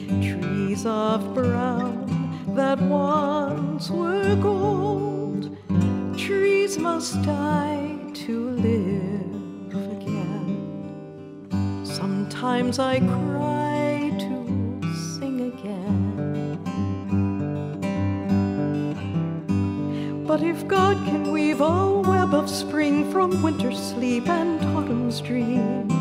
trees of brown that once were gold. Trees must die to live again. Sometimes I cry to sing again. But if God can weave a web of spring from winter's sleep and autumn's dream,